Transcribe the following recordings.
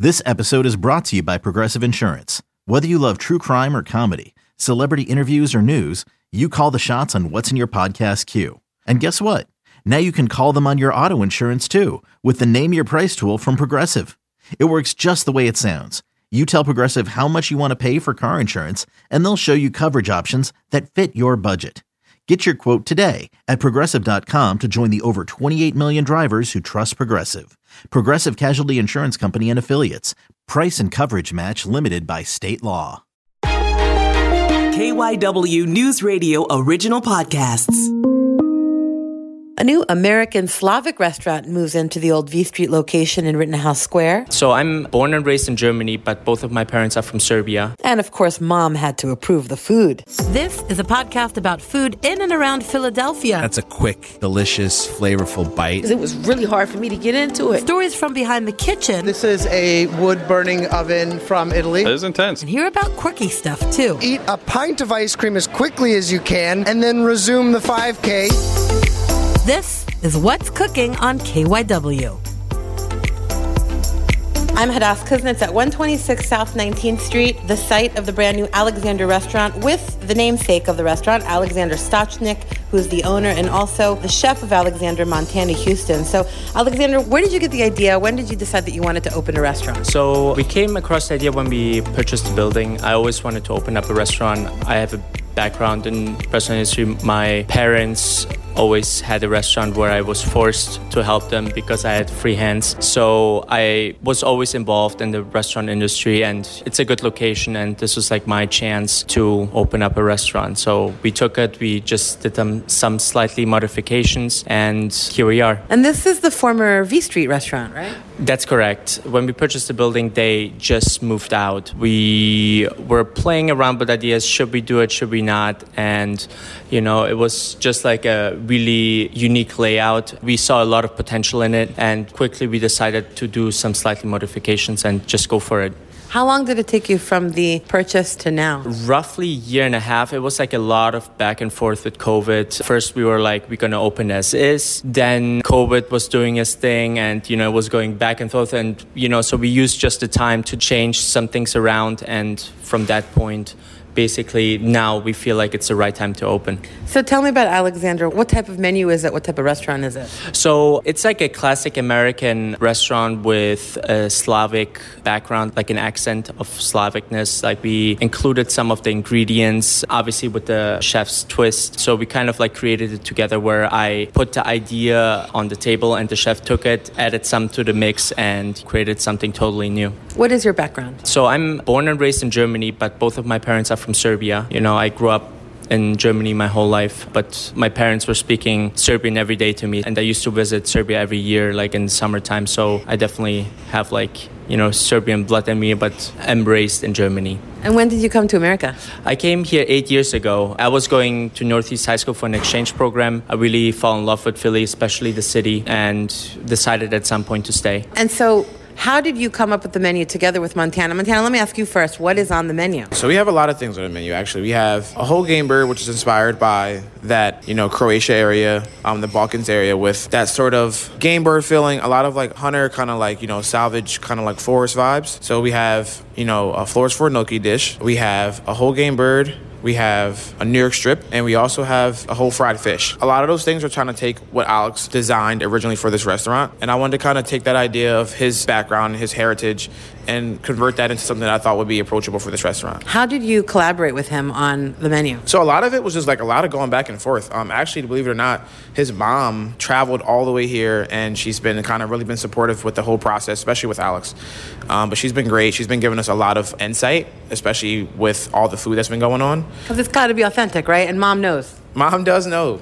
This episode is brought to you by Progressive Insurance. Whether you love true crime or comedy, celebrity interviews or news, you call the shots on what's in your podcast queue. And guess what? Now you can call them on your auto insurance too with the Name Your Price tool from Progressive. It works just the way it sounds. You tell Progressive how much you want to pay for car insurance, and they'll show you coverage options that fit your budget. Get your quote today at Progressive.com to join the over 28 million drivers who trust Progressive. Progressive Casualty Insurance Company and Affiliates. Price and coverage match limited by state law. KYW News Radio original podcasts. A new American Slavic restaurant moves into the old V Street location in Rittenhouse Square. So I'm born and raised in Germany, but both of my parents are from Serbia. And of course, Mom had to approve the food. This is a podcast about food in and around Philadelphia. That's a quick, delicious, flavorful bite. It was really hard for me to get into it. Stories from behind the kitchen. This is a wood-burning oven from Italy. It is intense. And hear about quirky stuff, too. Eat a pint of ice cream as quickly as you can, and then resume the 5K. This is What's Cooking on KYW. I'm Hadass Kuznets at 126 South 19th Street, the site of the brand new Alexander restaurant with the namesake of the restaurant, Alexander Stochnik, who's the owner and also the chef of Alexander, Montana, Houston. So, Alexander, where did you get the idea? When did you decide that you wanted to open a restaurant? So we came across the idea when we purchased the building. I always wanted to open up a restaurant. I have a background in restaurant industry. My parents always had a restaurant where I was forced to help them because I had free hands. So I was always involved in the restaurant industry, and it's a good location, and this was like my chance to open up a restaurant. So we took it, we just did some slightly modifications, and here we are. And this is the former V Street restaurant, right? That's correct. When we purchased the building, they just moved out. We were playing around with ideas. Should we do it? Should we not? And, it was just like a really unique layout. We saw a lot of potential in it, and quickly we decided to do some slightly modifications and just go for it. How long did it take you from the purchase to now? Roughly a year and a half. It was like a lot of back and forth with COVID. First, we were like, we're going to open as is. Then COVID was doing its thing, and, it was going back and forth. And, so we used just the time to change some things around. And from that point, basically, now we feel like it's the right time to open. So tell me about Alexander. What type of menu is it? What type of restaurant is it? So it's like a classic American restaurant with a Slavic background, like an accent of Slavicness. Like we included some of the ingredients, obviously with the chef's twist. So we kind of like created it together where I put the idea on the table and the chef took it, added some to the mix, and created something totally new. What is your background? So I'm born and raised in Germany, but both of my parents are from Serbia. I grew up in Germany my whole life, but my parents were speaking Serbian every day to me, and I used to visit Serbia every year, like in the summertime. So I definitely have Serbian blood in me, but I'm raised in Germany. And when did you come to America? I came here 8 years ago. I was going to Northeast High School for an exchange program. I really fell in love with Philly, especially the city, and decided at some point to stay. And so how did you come up with the menu together with Montana? Montana, let me ask you first, what is on the menu? So we have a lot of things on the menu, actually. We have a whole game bird, which is inspired by that, Croatia area, the Balkans area, with that sort of game bird feeling, a lot of like hunter, kind of like, salvage, kind of like forest vibes. So we have, a Flores for gnocchi dish. We have a whole game bird. We have a New York strip, and we also have a whole fried fish. A lot of those things are trying to take what Alex designed originally for this restaurant, and I wanted to kind of take that idea of his background, his heritage, and convert that into something that I thought would be approachable for this restaurant. How did you collaborate with him on the menu? So a lot of it was just like a lot of going back and forth. Actually, believe it or not, his mom traveled all the way here, and she's been kind of really been supportive with the whole process, especially with Alex. But she's been great. She's been giving us a lot of insight, especially with all the food that's been going on. Because it's got to be authentic, right? And Mom knows. Mom does know.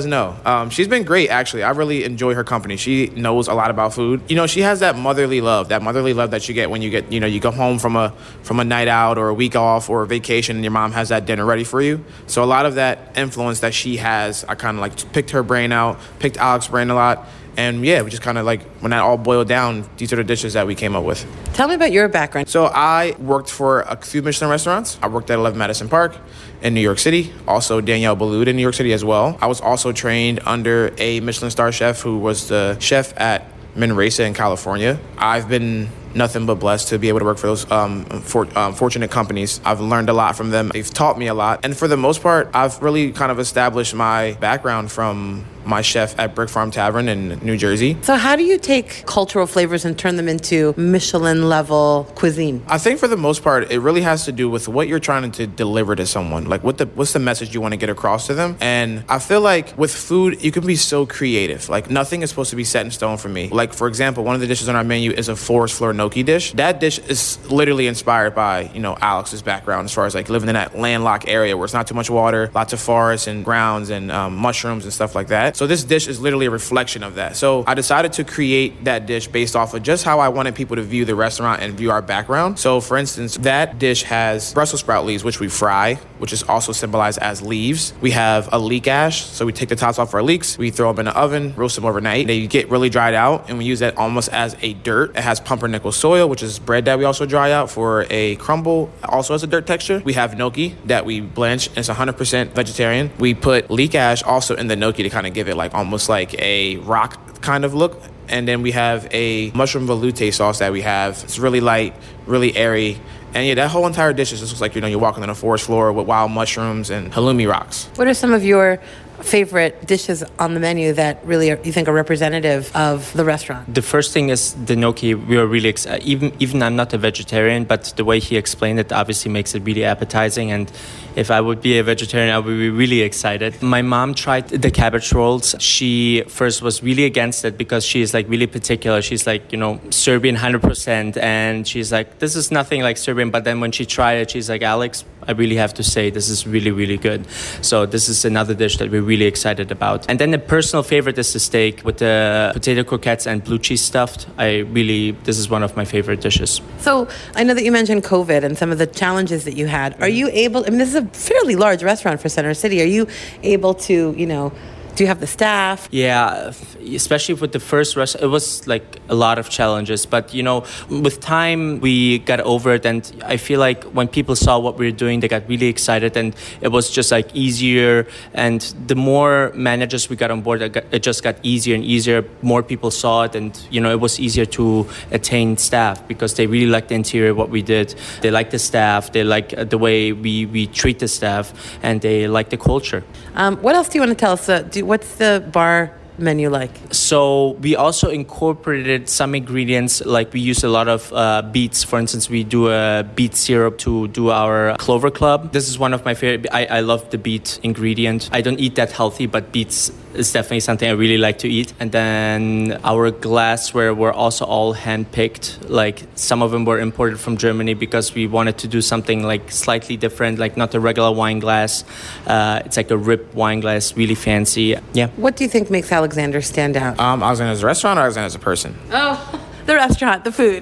She's been great, actually. I really enjoy her company. She knows a lot about food. She has that motherly love that you get when you get, you go home from a night out or a week off or a vacation, and your mom has that dinner ready for you. So a lot of that influence that she has, I kind of like picked her brain out, picked Alex's brain a lot. And yeah, we just kind of like, when that all boiled down, these are the dishes that we came up with. Tell me about your background. So I worked for a few Michelin restaurants. I worked at 11 Madison Park in New York City, also Danielle Boulud in New York City as well. I was also trained under a Michelin star chef who was the chef at Manresa in California. I've been nothing but blessed to be able to work for those fortunate companies. I've learned a lot from them. They've taught me a lot. And for the most part, I've really kind of established my background from my chef at Brick Farm Tavern in New Jersey. So how do you take cultural flavors and turn them into Michelin-level cuisine? I think for the most part, it really has to do with what you're trying to deliver to someone. Like, what's the message you want to get across to them? And I feel like with food, you can be so creative. Like, nothing is supposed to be set in stone for me. Like, for example, one of the dishes on our menu is a forest floor gnocchi dish. That dish is literally inspired by, Alex's background as far as, like, living in that landlocked area where it's not too much water, lots of forests and grounds and mushrooms and stuff like that. So this dish is literally a reflection of that. So I decided to create that dish based off of just how I wanted people to view the restaurant and view our background. So for instance, that dish has Brussels sprout leaves, which we fry, which is also symbolized as leaves. We have a leek ash. So we take the tops off our leeks, we throw them in the oven, roast them overnight. They get really dried out and we use that almost as a dirt. It has pumpernickel soil, which is bread that we also dry out for a crumble, also has a dirt texture. We have gnocchi that we blanch. It's 100% vegetarian. We put leek ash also in the gnocchi to kind of give it like almost like a rock kind of look. And then we have a mushroom veloute sauce that we have. It's really light, really airy. And yeah, that whole entire dish just looks like, you're walking on a forest floor with wild mushrooms and halloumi rocks. What are some of your favorite dishes on the menu that really you think are representative of the restaurant? The first thing is the gnocchi. We are really excited. Even I'm not a vegetarian, but the way he explained it obviously makes it really appetizing. And if I would be a vegetarian, I would be really excited. My mom tried the cabbage rolls. She first was really against it because she is like really particular. She's like, Serbian 100%. And she's like, this is nothing like Serbian. But then when she tried it, she's like, Alex, I really have to say this is really, really good. So this is another dish that we're really excited about. And then the personal favorite is the steak with the potato croquettes and blue cheese stuffed. This is one of my favorite dishes. So I know that you mentioned COVID and some of the challenges that you had. Are you able, this is a fairly large restaurant for Center City. Are you able to, do you have the staff? Yeah, especially with the first restaurant, it was like a lot of challenges. But, with time, we got over it. And I feel like when people saw what we were doing, they got really excited. And it was just like easier. And the more managers we got on board, it just got easier and easier. More people saw it. And, it was easier to attain staff because they really liked the interior, what we did. They liked the staff. They like the way we treat the staff. And they like the culture. What else do you want to tell us? What's the bar menu like? So we also incorporated some ingredients, like we use a lot of beets. For instance, we do a beet syrup to do our Clover Club. This is one of my favorite. I love the beet ingredient. I don't eat that healthy, but beets is definitely something I really like to eat. And then our glassware were also all hand-picked. Like some of them were imported from Germany because we wanted to do something like slightly different, like not a regular wine glass. It's like a ribbed wine glass, really fancy. Yeah. What do you think makes Alexander stand out? Alexander as a restaurant or Alexander as a person? Oh, the restaurant, the food.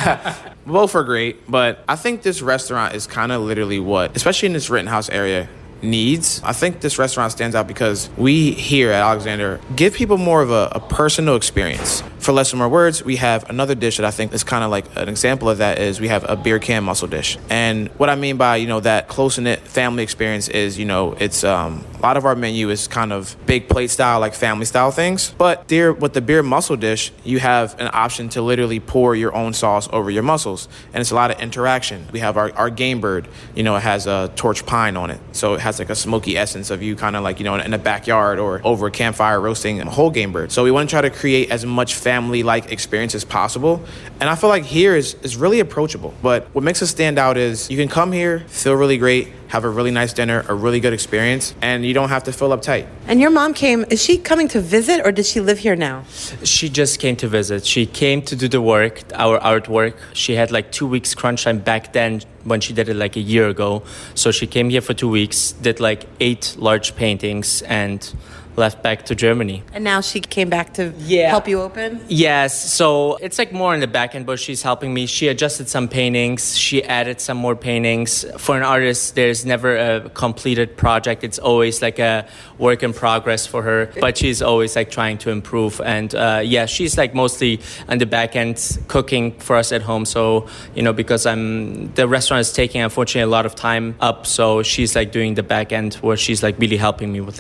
Both are great, but I think this restaurant is kind of literally what, especially in this Rittenhouse area, needs. I think this restaurant stands out because we here at Alexander give people more of a personal experience. For less or more words, we have another dish that I think is kind of like an example of that is we have a beer can mussel dish. And what I mean by, that close-knit family experience is, it's a lot of our menu is kind of big plate style, like family style things. But with the beer mussel dish, you have an option to literally pour your own sauce over your mussels. And it's a lot of interaction. We have our game bird, it has a torch pine on it. So it has like a smoky essence of you kind of like, in the backyard or over a campfire roasting a whole game bird. So we want to try to create as much family-like experience as possible. And I feel like here is really approachable. But what makes us stand out is you can come here, feel really great, have a really nice dinner, a really good experience, and you don't have to feel uptight. And your mom is she coming to visit or does she live here now? She just came to visit. She came to do the work, our artwork. She had like 2 weeks crunch time back then when she did it like a year ago. So she came here for 2 weeks, did like 8 large paintings and left back to Germany. And now she came back to help you open? Yes. So it's like more in the back end, but she's helping me. She adjusted some paintings. She added some more paintings. For an artist, there's never a completed project. It's always like a work in progress for her. But she's always like trying to improve. And she's like mostly on the back end cooking for us at home. So, because the restaurant is taking, unfortunately, a lot of time up. So she's like doing the back end where she's like really helping me with that.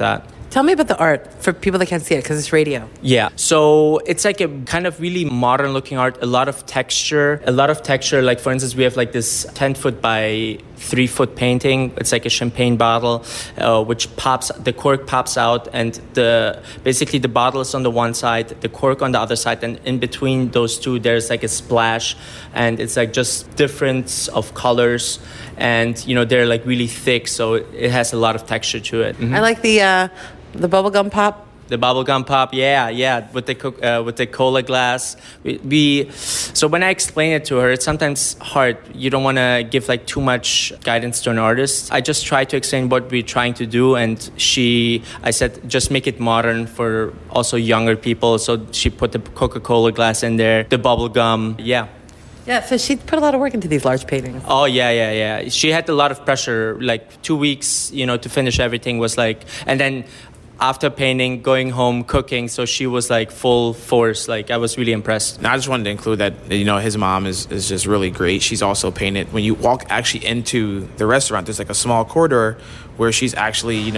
Tell me about the art for people that can't see it because it's radio. Yeah, so it's like a kind of really modern looking art, a lot of texture. Like for instance, we have like this 10-foot by 3-foot painting. It's like a champagne bottle, which the cork pops out, and basically the bottle is on the one side, the cork on the other side, and in between those two, there's like a splash, and it's like just difference of colors, and they're like really thick, so it has a lot of texture to it. I like the bubblegum pop. The bubblegum pop, yeah, with the cola glass. So when I explain it to her, it's sometimes hard. You don't want to give like too much guidance to an artist. I just try to explain what we're trying to do, and I said, just make it modern for also younger people. So she put the Coca-Cola glass in there, the bubblegum, yeah. Yeah, so she put a lot of work into these large paintings. Oh, yeah. She had a lot of pressure, like 2 weeks, to finish everything was like, and then after painting, going home, cooking, so she was like full force. Like I was really impressed. Now, I just wanted to include that, his mom is just really great. She's also painted. When you walk actually into the restaurant, there's like a small corridor where she's actually,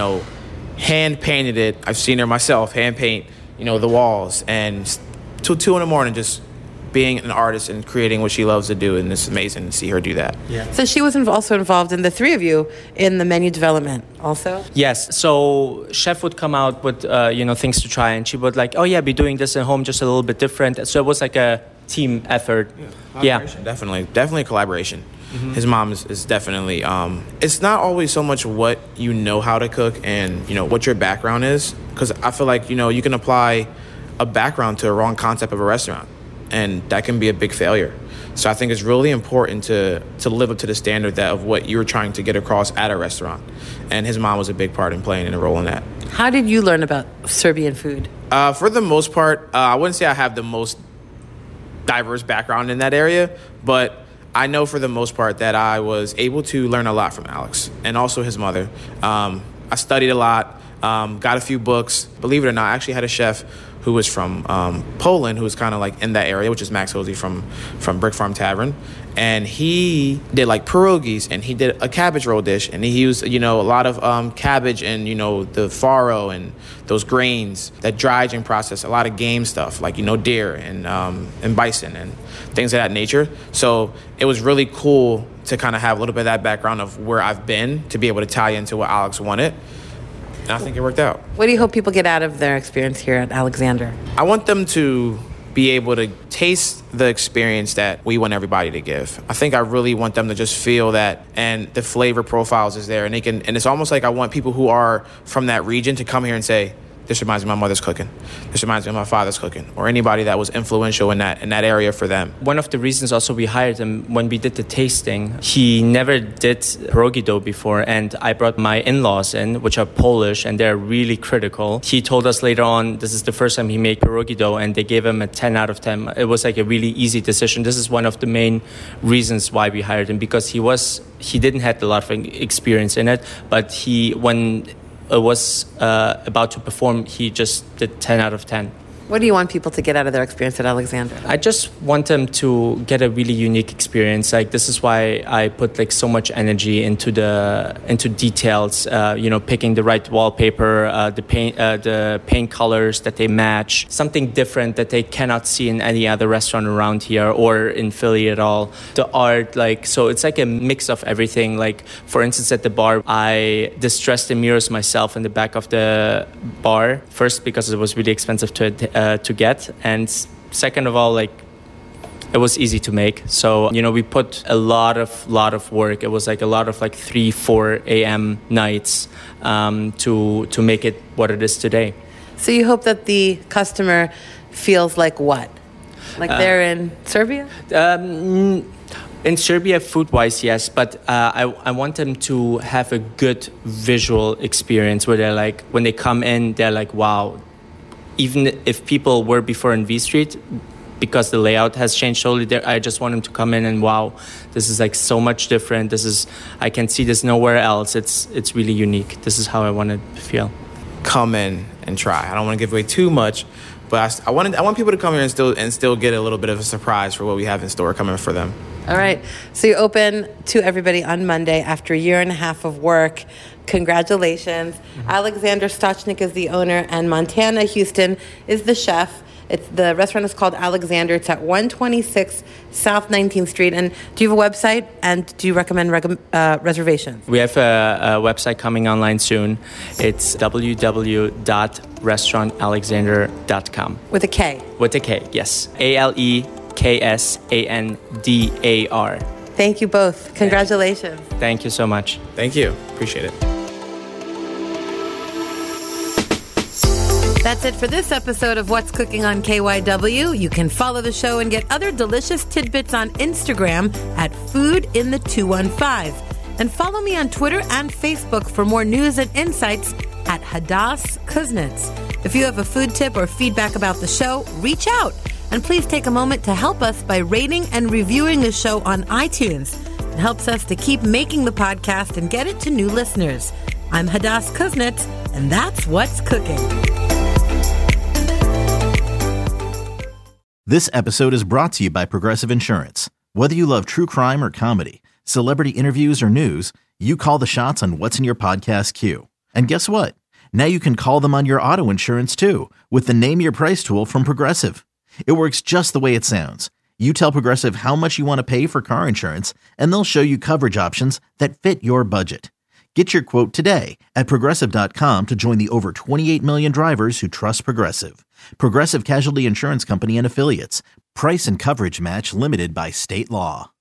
hand painted it. I've seen her myself hand paint, the walls, and till 2 a.m. just being an artist and creating what she loves to do, and it's amazing to see her do that. Yeah. So she was also involved in the three of you in the menu development also? Yes. So chef would come out with things to try, and she would like, be doing this at home just a little bit different. So it was like a team effort. Yeah. Definitely collaboration. Mm-hmm. His mom is definitely, it's not always so much what you know how to cook and, what your background is. Because I feel like, you can apply a background to a wrong concept of a restaurant, and that can be a big failure. So I think it's really important to live up to the standard of what you're trying to get across at a restaurant. And his mom was a big part in playing a role in that. How did you learn about Serbian food? For the most part, I wouldn't say I have the most diverse background in that area, but I know for the most part that I was able to learn a lot from Alex and also his mother. I studied a lot, got a few books. Believe it or not, I actually had a chef who was from Poland, who was kind of like in that area, which is Max Hosey from Brick Farm Tavern. And he did like pierogies, and he did a cabbage roll dish, and he used, a lot of cabbage and, the farro and those grains, that dry aging process, a lot of game stuff, like, deer and bison and things of that nature. So it was really cool to kind of have a little bit of that background of where I've been to be able to tie into what Alex wanted. And I think it worked out. What do you hope people get out of their experience here at Alexander? I want them to be able to taste the experience that we want everybody to give. I think I really want them to just feel that, and the flavor profiles is there, and it's almost like I want people who are from that region to come here and say, this reminds me of my mother's cooking. This reminds me of my father's cooking, or anybody that was influential in that area for them. One of the reasons also we hired him, when we did the tasting, he never did pierogi dough before, and I brought my in-laws in, which are Polish, and they're really critical. He told us later on, this is the first time he made pierogi dough, and they gave him a 10 out of 10. It was like a really easy decision. This is one of the main reasons why we hired him, because he didn't have a lot of experience in it, but when it was about to perform, he just did 10 out of 10. What do you want people to get out of their experience at Alexander? I just want them to get a really unique experience. Like, this is why I put like so much energy into details. Picking the right wallpaper, the paint colors that they match, something different that they cannot see in any other restaurant around here or in Philly at all. The art, so it's like a mix of everything. Like, for instance, at the bar, I distressed the mirrors myself in the back of the bar. First, because it was really expensive to get, and second of all, it was easy to make. So we put a lot of work. It was like a lot of 3-4 a.m. nights to make it what it is today. So you hope that the customer feels like what? They're in Serbia? In Serbia, food-wise, yes, but I want them to have a good visual experience where they're when they come in, they're wow. Even if people were before in V Street, because the layout has changed totally, I just want them to come in and wow, this is so much different. I can see this nowhere else. It's really unique. This is how I want to feel. Come in and try. I don't want to give away too much, but I want people to come here and still get a little bit of a surprise for what we have in store coming for them. All right. So you open to everybody on Monday after a year and a half of work. Congratulations. Alexander Stochnik is the owner, and Montana Houston is the chef. The restaurant is called Alexander. It's at 126 South 19th Street. And do you have a website? And do you recommend reservations? We have a website coming online soon. It's www.restaurantalexander.com. With a K? With a K, yes. ALEKSANDAR. Thank you both. Congratulations. Thank you so much. Thank you. Appreciate it. That's it for this episode of What's Cooking on KYW. You can follow the show and get other delicious tidbits on Instagram at foodinthe215. And follow me on Twitter and Facebook for more news and insights at Hadas Kuznets. If you have a food tip or feedback about the show, reach out. And please take a moment to help us by rating and reviewing the show on iTunes. It helps us to keep making the podcast and get it to new listeners. I'm Hadas Kuznets, and that's What's Cooking. This episode is brought to you by Progressive Insurance. Whether you love true crime or comedy, celebrity interviews or news, you call the shots on what's in your podcast queue. And guess what? Now you can call them on your auto insurance too with the Name Your Price tool from Progressive. It works just the way it sounds. You tell Progressive how much you want to pay for car insurance, and they'll show you coverage options that fit your budget. Get your quote today at Progressive.com to join the over 28 million drivers who trust Progressive. Progressive Casualty Insurance Company and Affiliates. Price and coverage match limited by state law.